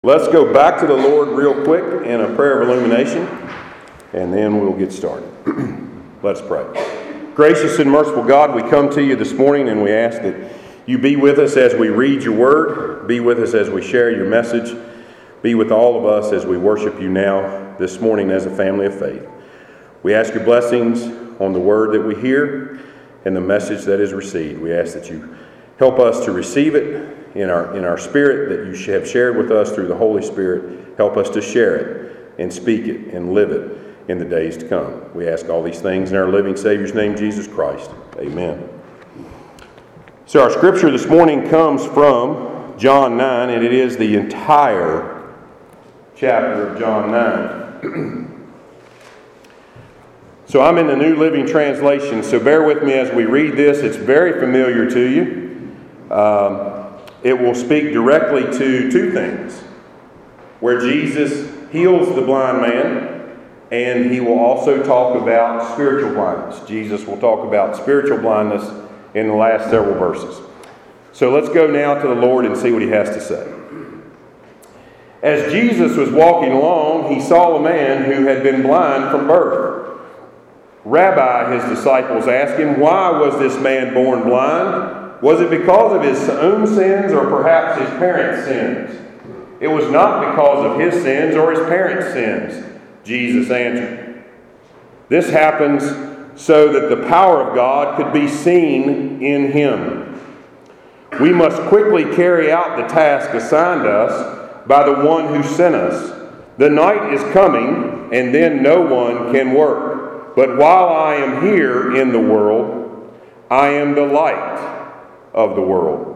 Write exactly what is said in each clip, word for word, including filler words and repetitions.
Let's go back to the Lord real quick in a prayer of illumination, and then we'll get started. Let's pray. Gracious and merciful God, we come to you this morning and we ask that you be with us as we read your word, be with us as we share your message, be with all of us as we worship you now this morning as a family of faith. We ask your blessings on the word that we hear and the message that is received. We ask that you help us to receive it in our in our spirit that you have shared with us through the Holy Spirit. Help us to share it and speak it and live it in the days to come. We ask all these things in our living Savior's name, Jesus Christ. Amen. So our scripture this morning comes from John nine, and it is the entire chapter of John nine. So I'm in the New Living Translation, so bear with me as we read this. It's very familiar to you. Um, It will speak directly to two things, where Jesus heals the blind man, and he will also talk about spiritual blindness. Jesus will talk about spiritual blindness in the last several verses. So let's go now to the Lord and see what he has to say. As Jesus was walking along, he saw a man who had been blind from birth. Rabbi, his disciples asked him, "Why was this man born blind? Was it because of his own sins or perhaps his parents' sins?" "It was not because of his sins or his parents' sins," Jesus answered. "This happens so that the power of God could be seen in him. We must quickly carry out the task assigned us by the one who sent us. The night is coming, and then no one can work. But while I am here in the world, I am the light of the world."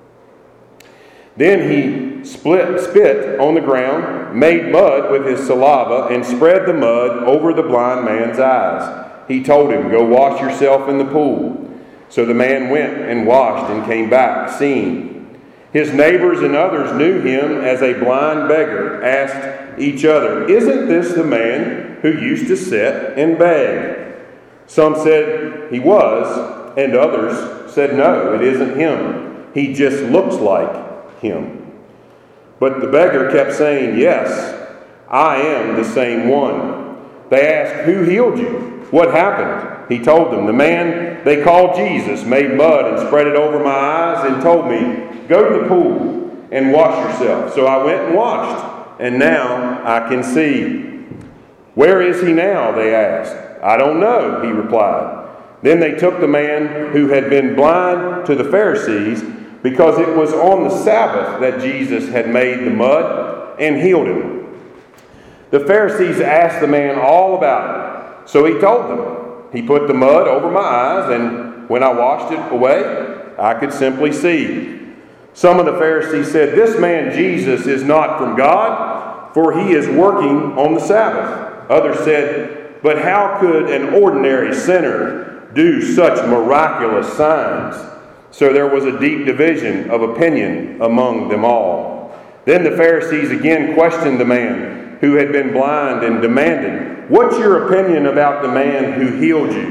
Then he split, spit on the ground, made mud with his saliva, and spread the mud over the blind man's eyes. He told him, "Go wash yourself in the pool." So the man went and washed and came back, seeing. His neighbors and others knew him as a blind beggar, asked each other, "Isn't this the man who used to sit and beg?" Some said he was, and others said, "No, it isn't him. He just looks like him." But the beggar kept saying, "Yes, I am the same one." They asked, "Who healed you? What happened?" He told them, "The man they called Jesus made mud and spread it over my eyes and told me, 'Go to the pool and wash yourself.' So I went and washed, and now I can see." "Where is he now?" they asked. "I don't know," he replied. Then they took the man who had been blind to the Pharisees, because it was on the Sabbath that Jesus had made the mud, and healed him. The Pharisees asked the man all about it, so he told them, "He put the mud over my eyes, and when I washed it away, I could simply see." Some of the Pharisees said, "This man Jesus is not from God, for he is working on the Sabbath." Others said, "But how could an ordinary sinner do such miraculous signs?" So there was a deep division of opinion among them all. Then the Pharisees again questioned the man who had been blind and demanded, "What's your opinion about the man who healed you?"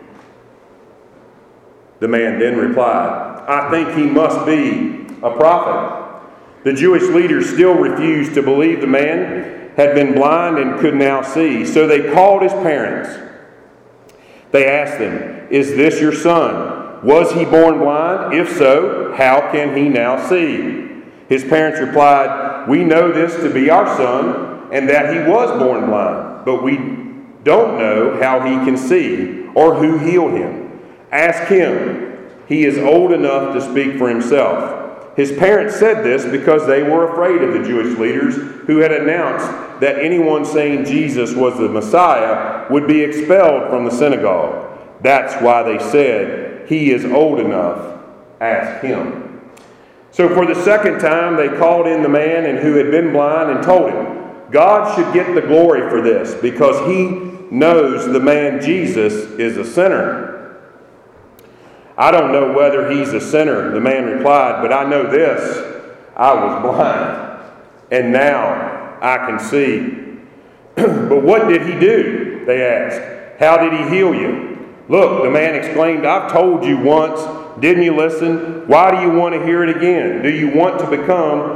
The man then replied, "I think he must be a prophet." The Jewish leaders still refused to believe the man had been blind and could now see, so they called his parents. They asked them, "Is this your son? Was he born blind? If so, how can he now see?" His parents replied, "We know this to be our son, and that he was born blind, but we don't know how he can see or who healed him. Ask him. He is old enough to speak for himself." His parents said this because they were afraid of the Jewish leaders who had announced that anyone saying Jesus was the Messiah would be expelled from the synagogue. That's why they said, "He is old enough, ask him." So for the second time they called in the man and who had been blind and told him, "God should get the glory for this, because he knows the man Jesus is a sinner." "I don't know whether he's a sinner," the man replied, "but I know this, I was blind, and now I can see." "But what did he do?" they asked. "How did he heal you?" "Look," the man exclaimed, "I've told you once. Didn't you listen? Why do you want to hear it again? Do you want to become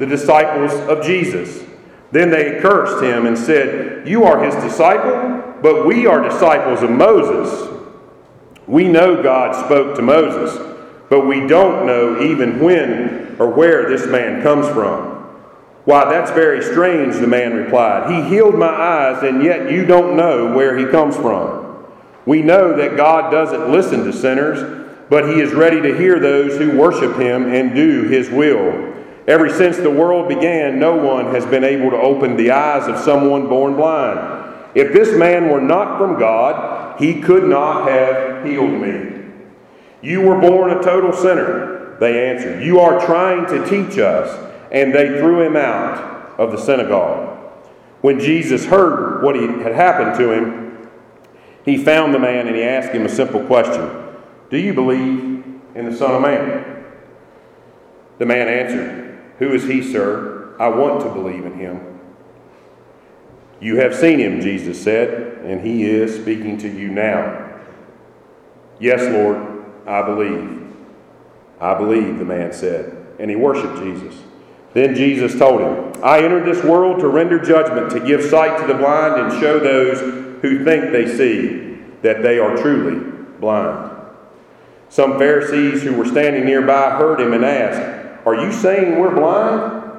the disciples of Jesus. Then they cursed him and said, "You are his disciple, but we are disciples of Moses. We know God spoke to Moses, but we don't know even when or where this man comes from." "Why, that's very strange," the man replied. "He healed my eyes, and yet you don't know where he comes from. We know that God doesn't listen to sinners, but he is ready to hear those who worship him and do his will. Ever since the world began, no one has been able to open the eyes of someone born blind. If this man were not from God, he could not have healed me." "You were born a total sinner," they answered. "You are trying to teach us." And they threw him out of the synagogue. When Jesus heard what he had happened to him, he found the man and he asked him a simple question. "Do you believe in the Son of Man?" The man answered, "Who is he, sir? I want to believe in him." "You have seen him," Jesus said, "and he is speaking to you now." "Yes, Lord, I believe." "I believe," the man said, and he worshiped Jesus. Then Jesus told him, "I entered this world to render judgment, to give sight to the blind and show those who think they see that they are truly blind." Some Pharisees who were standing nearby heard him and asked, "Are you saying we're blind?"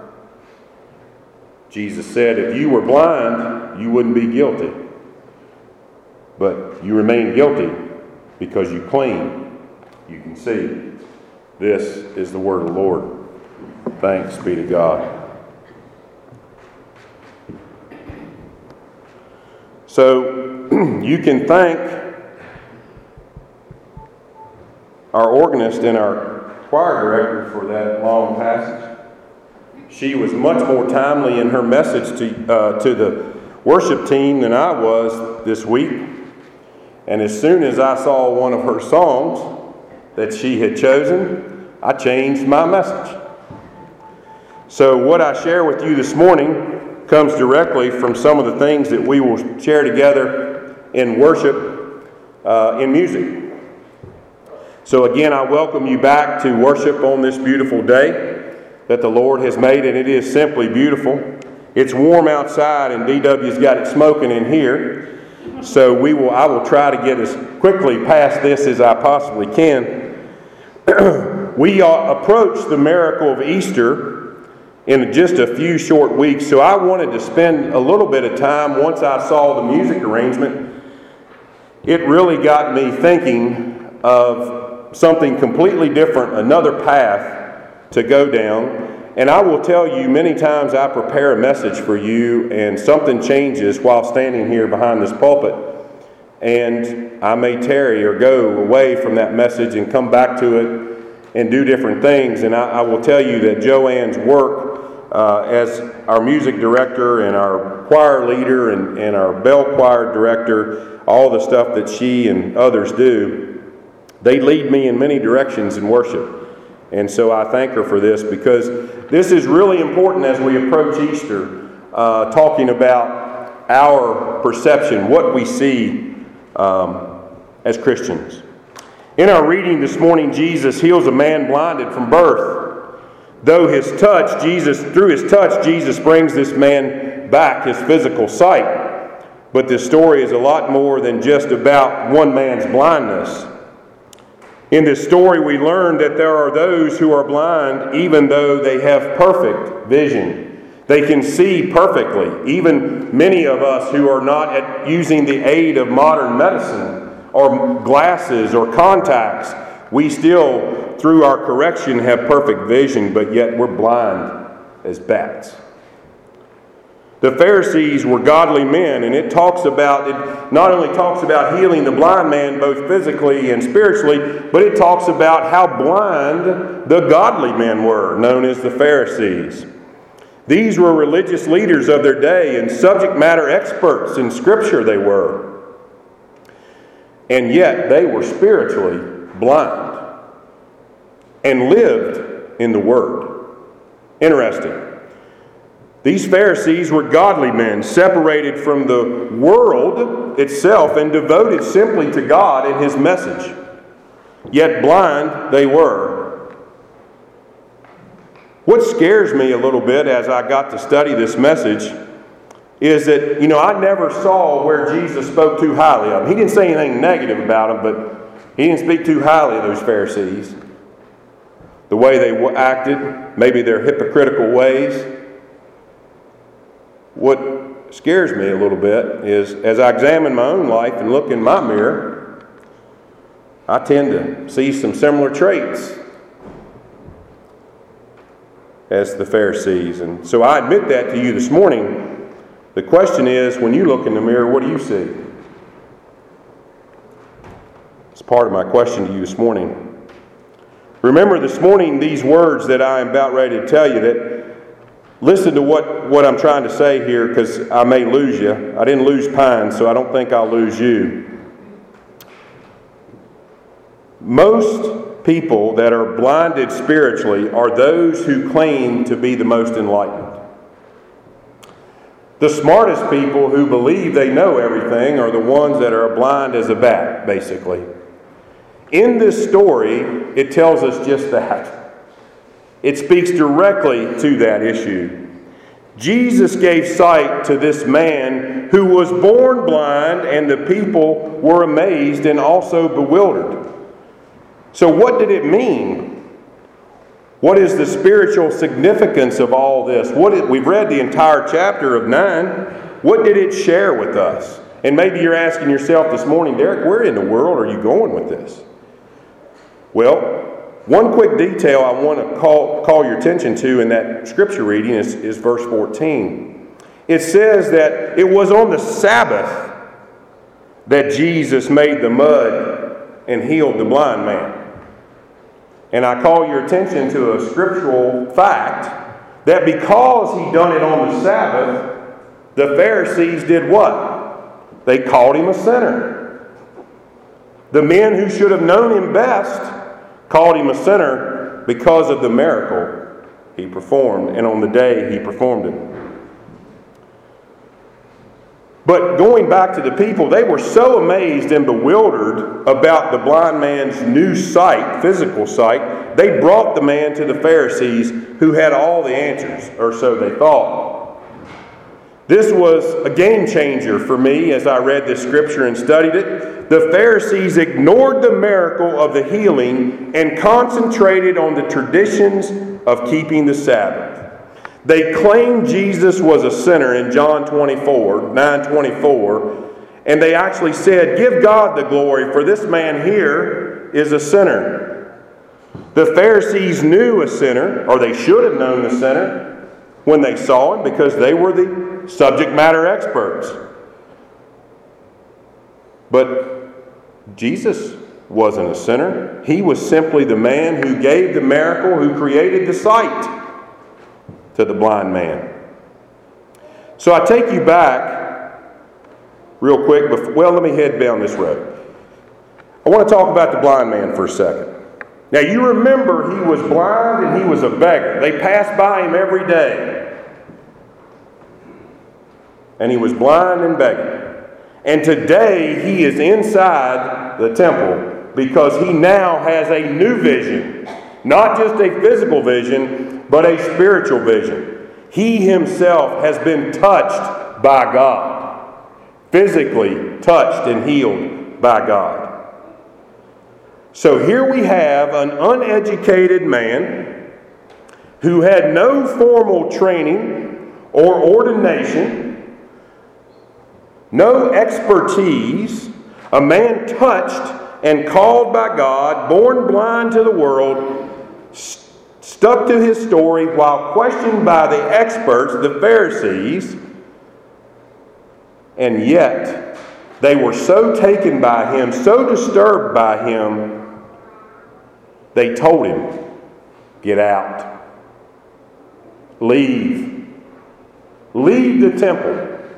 Jesus said, "If you were blind, you wouldn't be guilty. But you remain guilty because you claim you can see." This is the word of the Lord. Thanks be to God. So you can thank our organist and our choir director for that long passage. She was much more timely in her message to uh, to the worship team than I was this week. And as soon as I saw one of her songs that she had chosen, I changed my message. So what I share with you this morning comes directly from some of the things that we will share together in worship, uh, in music. So again, I welcome you back to worship on this beautiful day that the Lord has made, and it is simply beautiful. It's warm outside, and D W's got it smoking in here. So we will. I will try to get as quickly past this as I possibly can. We uh, approach the miracle of Easter in just a few short weeks, so I wanted to spend a little bit of time. Once I saw the music arrangement, it really got me thinking of something completely different, another path to go down. And I will tell you, many times I prepare a message for you and something changes while standing here behind this pulpit, and I may tarry or go away from that message and come back to it and do different things. And I, I will tell you that Joanne's work uh, as our music director and our choir leader and, and our bell choir director, all the stuff that she and others do, they lead me in many directions in worship. And so I thank her for this, because this is really important as we approach Easter, uh, talking about our perception, what we see um, as Christians. In our reading this morning, Jesus heals a man blinded from birth. Though his touch, Jesus, through his touch, Jesus brings this man back his physical sight. But this story is a lot more than just about one man's blindness. In this story, we learn that there are those who are blind even though they have perfect vision. They can see perfectly. Even many of us who are not at using the aid of modern medicine or glasses or contacts, we still, through our correction, have perfect vision, but yet we're blind as bats. The Pharisees were godly men, and it talks about, it not only talks about healing the blind man both physically and spiritually, but it talks about how blind the godly men were, known as the Pharisees. These were religious leaders of their day and subject matter experts in Scripture they were. And yet they were spiritually blind and lived in the Word. Interesting. These Pharisees were godly men, separated from the world itself and devoted simply to God and His message. Yet blind they were. What scares me a little bit as I got to study this message is that, you know, I never saw where Jesus spoke too highly of them. He didn't say anything negative about them, but he didn't speak too highly of those Pharisees. The way they acted, maybe their hypocritical ways. What scares me a little bit is, as I examine my own life and look in my mirror, I tend to see some similar traits as the Pharisees. And so I admit that to you this morning. The question is, when you look in the mirror, what do you see? It's part of my question to you this morning. Remember this morning these words that I am about ready to tell you. That listen to what, what I'm trying to say here, because I may lose you. I didn't lose Pine, so I don't think I'll lose you. Most people that are blinded spiritually are those who claim to be the most enlightened. The smartest people who believe they know everything are the ones that are blind as a bat, basically. In this story, it tells us just that. It speaks directly to that issue. Jesus gave sight to this man who was born blind, and the people were amazed and also bewildered. So what did it mean? What is the spiritual significance of all this? What did, we've read the entire chapter of nine. What did it share with us? And maybe you're asking yourself this morning, Derek, where in the world are you going with this? Well, one quick detail I want to call, call your attention to in that scripture reading is, is verse fourteen. It says that it was on the Sabbath that Jesus made the mud and healed the blind man. And I call your attention to a scriptural fact that because he done it on the Sabbath, the Pharisees did what? They called him a sinner. The men who should have known him best called him a sinner because of the miracle he performed, and on the day he performed it. But going back to the people, they were so amazed and bewildered about the blind man's new sight, physical sight, they brought the man to the Pharisees, who had all the answers, or so they thought. This was a game changer for me as I read this scripture and studied it. The Pharisees ignored the miracle of the healing and concentrated on the traditions of keeping the Sabbath. They claimed Jesus was a sinner in John twenty-four, nine twenty-four, and they actually said, "Give God the glory, for this man here is a sinner." The Pharisees knew a sinner, or they should have known the sinner, when they saw him, because they were the subject matter experts. But Jesus wasn't a sinner. He was simply the man who gave the miracle, who created the sight to the blind man. So I take you back real quick. Before, well, let me head down this road. I want to talk about the blind man for a second. Now, you remember he was blind and he was a beggar. They passed by him every day. And he was blind and begging. And today he is inside the temple because he now has a new vision. Not just a physical vision, but a spiritual vision. He himself has been touched by God. Physically touched and healed by God. So here we have an uneducated man who had no formal training or ordination, no expertise, a man touched and called by God, born blind to the world, st- stuck to his story while questioned by the experts, the Pharisees, and yet they were so taken by him, so disturbed by him, they told him, "Get out. Leave. Leave the temple."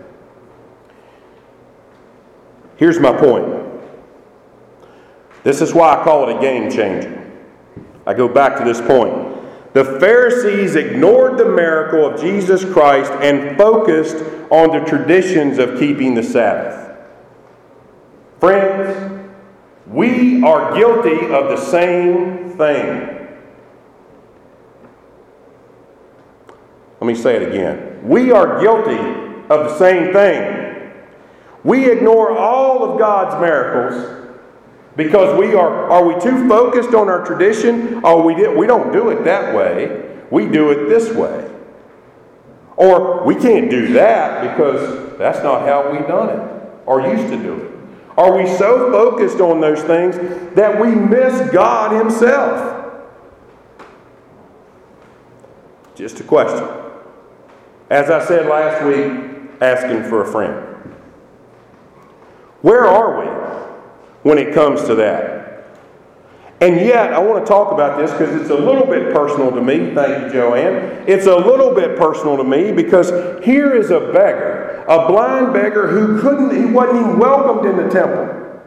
Here's my point. This is why I call it a game changer. I go back to this point. The Pharisees ignored the miracle of Jesus Christ and focused on the traditions of keeping the Sabbath. Friends, we are guilty of the same thing. Let me say it again. We are guilty of the same thing. We ignore all of God's miracles because we are, are we too focused on our tradition? Oh, we, did, we don't do it that way. We do it this way. Or we can't do that because that's not how we've done it or used to do it. Are we so focused on those things that we miss God Himself? Just a question. As I said last week, asking for a friend. Where are we when it comes to that? And yet, I want to talk about this because it's a little bit personal to me. Thank you, Joanne. It's a little bit personal to me because here is a beggar, a blind beggar who couldn't, he wasn't even welcomed in the temple.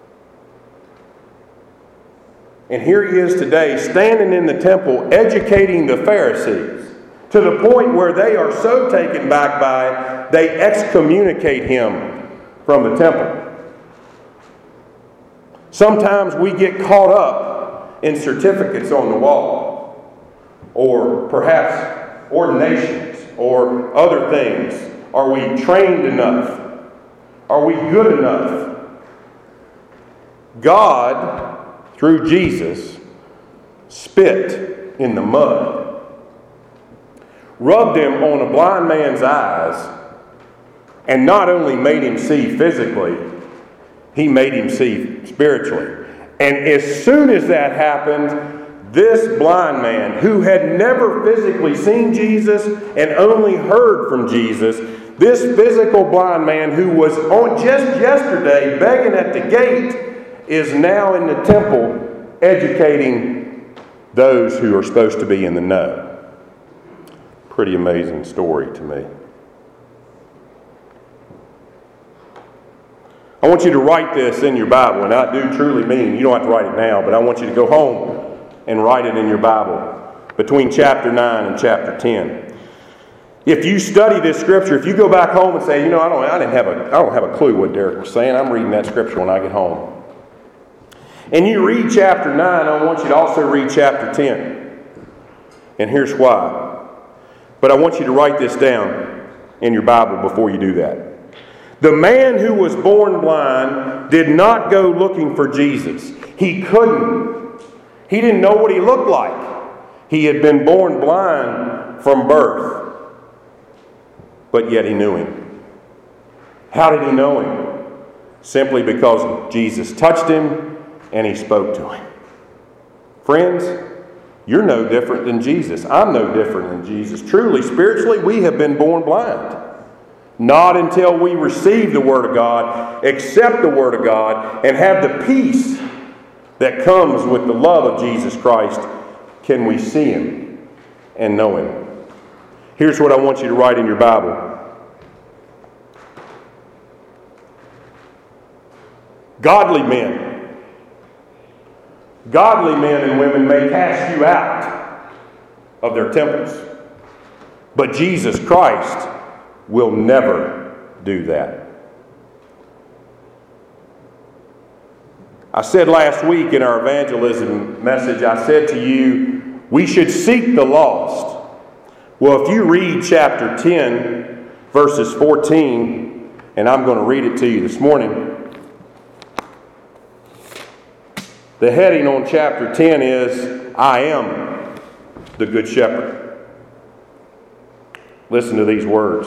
And here he is today, standing in the temple, educating the Pharisees to the point where they are so taken back by, they excommunicate him from the temple. Sometimes we get caught up in certificates on the wall, or perhaps ordinations, or other things. Are we trained enough? Are we good enough? God, through Jesus, spit in the mud, rubbed him on a blind man's eyes, and not only made him see physically, He made him see spiritually. And as soon as that happened, this blind man, who had never physically seen Jesus and only heard from Jesus, this physical blind man who was on just yesterday begging at the gate, is now in the temple educating those who are supposed to be in the know. Pretty amazing story to me. I want you to write this in your Bible, and I do truly mean, you don't have to write it now, but I want you to go home and write it in your Bible between chapter nine and chapter ten. If you study this scripture, if you go back home and say, you know, I don't, I didn't have a, I don't have a clue what Derek was saying. I'm reading that scripture when I get home. And you read chapter nine, I want you to also read chapter ten. And here's why. But I want you to write this down in your Bible before you do that. The man who was born blind did not go looking for Jesus. He couldn't. He didn't know what he looked like. He had been born blind from birth. But yet he knew him. How did he know him? Simply because Jesus touched him and he spoke to him. Friends, you're no different than Jesus. I'm no different than Jesus. Truly, spiritually, we have been born blind. Not until we receive the Word of God, accept the Word of God, and have the peace that comes with the love of Jesus Christ, can we see Him and know Him. Here's what I want you to write in your Bible. Godly men, godly men and women may cast you out of their temples, but Jesus Christ will never do that. I said last week in our evangelism message, I said to you, we should seek the lost. Well, if you read chapter ten, verses fourteen, and I'm going to read it to you this morning. The heading on chapter ten is, I am the Good Shepherd. Listen to these words.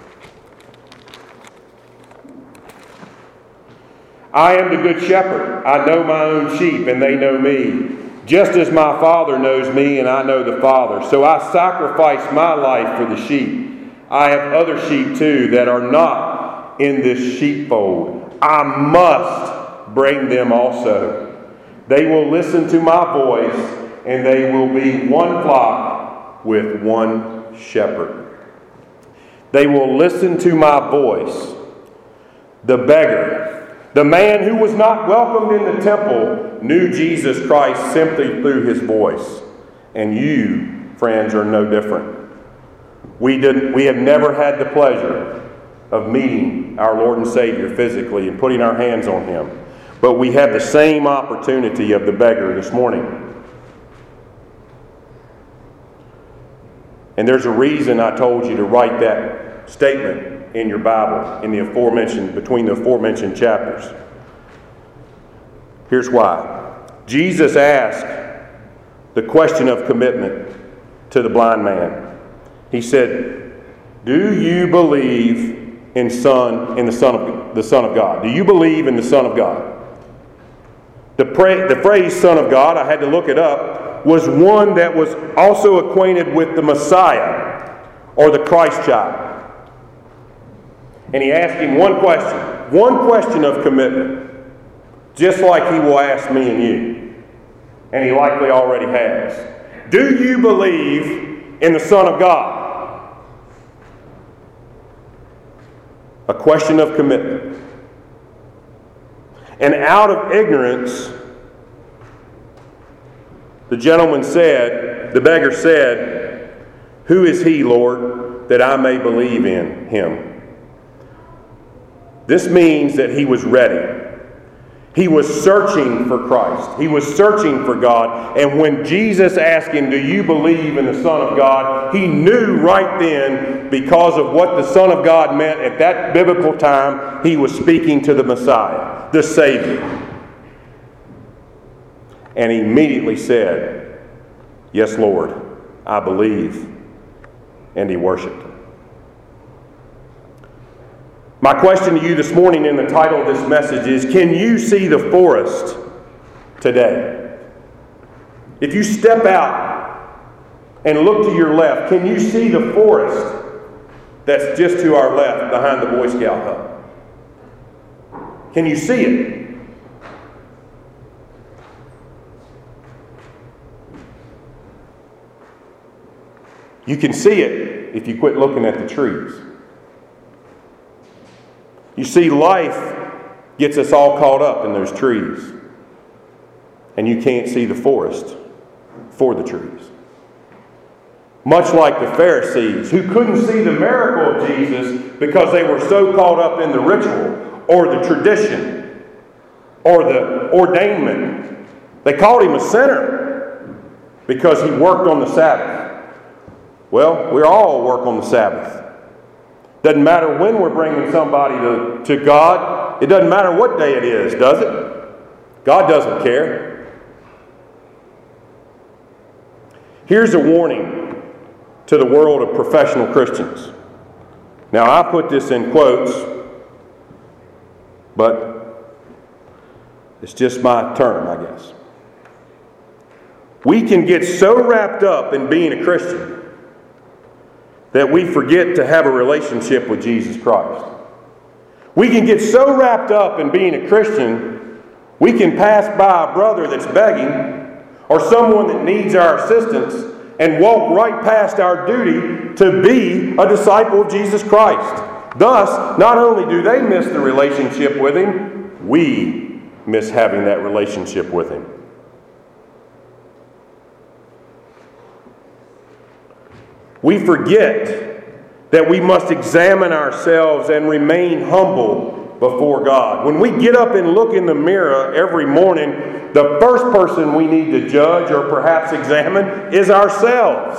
I am the good shepherd. I know my own sheep, and they know me. Just as my Father knows me, and I know the Father. So I sacrifice my life for the sheep. I have other sheep too that are not in this sheepfold. I must bring them also. They will listen to my voice, and they will be one flock with one shepherd. They will listen to my voice. The beggar, the man who was not welcomed in the temple, knew Jesus Christ simply through his voice. And you, friends, are no different. We didn't, we have never had the pleasure of meeting our Lord and Savior physically and putting our hands on Him. But we have the same opportunity of the beggar this morning. And there's a reason I told you to write that statement in your Bible, in the aforementioned, between the aforementioned chapters. Here's why. Jesus asked the question of commitment to the blind man. He said, "Do you believe in Son, in the Son of the Son of God? Do you believe in the Son of God?" The, pra- the phrase Son of God, I had to look it up, was one that was also acquainted with the Messiah or the Christ child. And he asked him one question, one question of commitment, just like he will ask me and you. And he likely already has. Do you believe in the Son of God? A question of commitment. And out of ignorance, the gentleman said, the beggar said, "Who is he, Lord, that I may believe in him?" This means that he was ready. He was searching for Christ. He was searching for God. And when Jesus asked him, "Do you believe in the Son of God?" he knew right then, because of what the Son of God meant at that biblical time, he was speaking to the Messiah, the Savior. And he immediately said, "Yes, Lord, I believe." And he worshiped him. My question to you this morning in the title of this message is, can you see the forest today? If you step out and look to your left, can you see the forest that's just to our left behind the Boy Scout hut? Can you see it? You can see it if you quit looking at the trees. You see, life gets us all caught up in those trees. And you can't see the forest for the trees. Much like the Pharisees, who couldn't see the miracle of Jesus because they were so caught up in the ritual or the tradition or the ordainment. They called him a sinner because he worked on the Sabbath. Well, we all work on the Sabbath. Doesn't matter when we're bringing somebody to, to God. It doesn't matter what day it is, does it? God doesn't care. Here's a warning to the world of professional Christians. Now, I put this in quotes, but it's just my term, I guess. We can get so wrapped up in being a Christian that we forget to have a relationship with Jesus Christ. We can get so wrapped up in being a Christian, we can pass by a brother that's begging or someone that needs our assistance and walk right past our duty to be a disciple of Jesus Christ. Thus, not only do they miss the relationship with Him, we miss having that relationship with Him. We forget that we must examine ourselves and remain humble before God. When we get up and look in the mirror every morning, the first person we need to judge or perhaps examine is ourselves.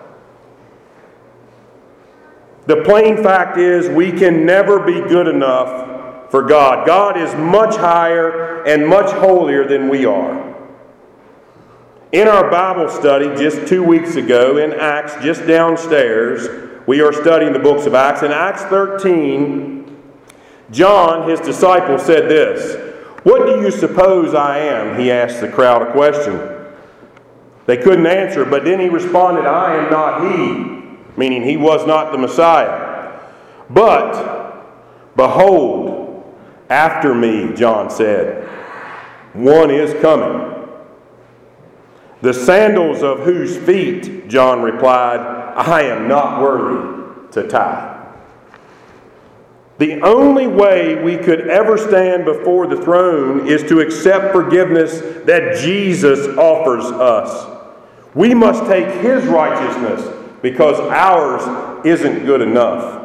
The plain fact is we can never be good enough for God. God is much higher and much holier than we are. In our Bible study just two weeks ago in Acts, just downstairs, we are studying the books of Acts. In Acts thirteen, John, his disciple, said this, "What do you suppose I am?" He asked the crowd a question. They couldn't answer, but then he responded, "I am not he," meaning he was not the Messiah. "But, behold, after me," John said, "one is coming, the sandals of whose feet," John replied, "I am not worthy to tie." The only way we could ever stand before the throne is to accept forgiveness that Jesus offers us. We must take His righteousness because ours isn't good enough.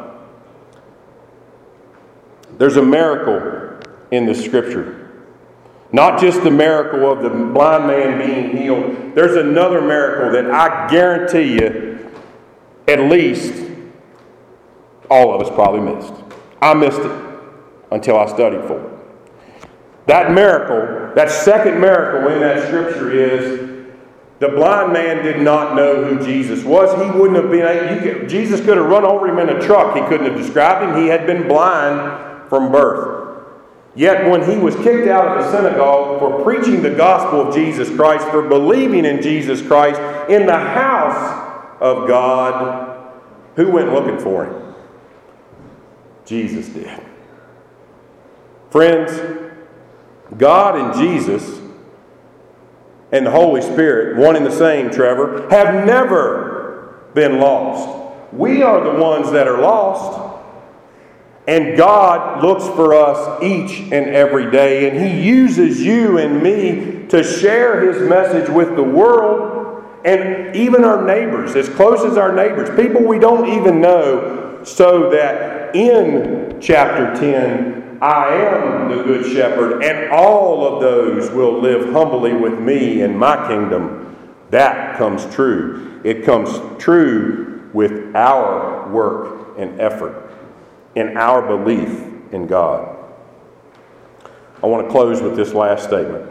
There's a miracle in the Scripture. Not just the miracle of the blind man being healed. There's another miracle that I guarantee you at least all of us probably missed. I missed it until I studied for it. That miracle, that second miracle in that scripture is the blind man did not know who Jesus was. He wouldn't have been, you could, Jesus could have run over him in a truck. He couldn't have described him. He had been blind from birth. Yet when he was kicked out of the synagogue for preaching the gospel of Jesus Christ, for believing in Jesus Christ in the house of God, who went looking for him? Jesus did. Friends, God and Jesus and the Holy Spirit, one and the same, Trevor, have never been lost. We are the ones that are lost. And God looks for us each and every day, and He uses you and me to share His message with the world and even our neighbors, as close as our neighbors, people we don't even know, so that in chapter ten, I am the good shepherd, and all of those will live humbly with me in my kingdom. That comes true. It comes true with our work and effort, in our belief in God. I want to close with this last statement.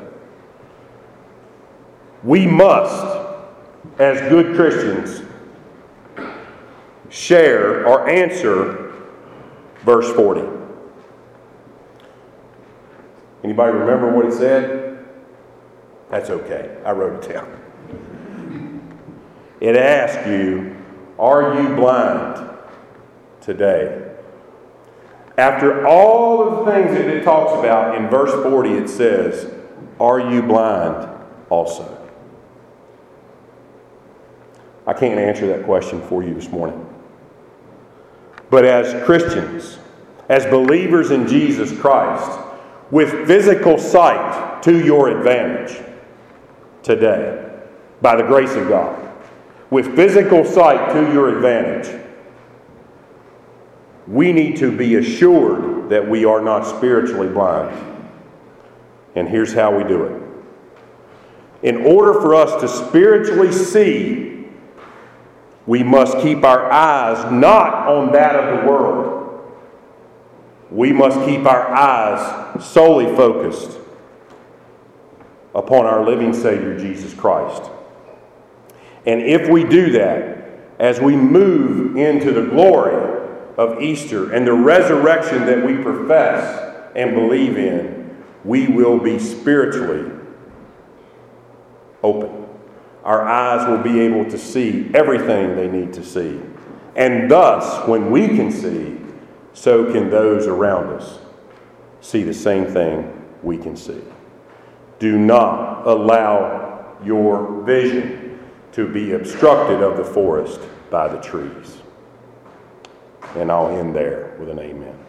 We must, as good Christians, share or answer verse forty. Anybody remember what it said? That's okay. I wrote it down. It asks you, are you blind today? After all of the things that it talks about in verse forty, it says, are you blind also? I can't answer that question for you this morning. But as Christians, as believers in Jesus Christ, with physical sight to your advantage today, by the grace of God, with physical sight to your advantage, we need to be assured that we are not spiritually blind. And here's how we do it. In order for us to spiritually see, we must keep our eyes not on that of the world. We must keep our eyes solely focused upon our living Savior, Jesus Christ. And if we do that, as we move into the glory of Easter and the resurrection that we profess and believe in, we will be spiritually open. Our eyes will be able to see everything they need to see. And thus, when we can see, so can those around us see the same thing we can see. Do not allow your vision to be obstructed of the forest by the trees. And I'll end there with an amen.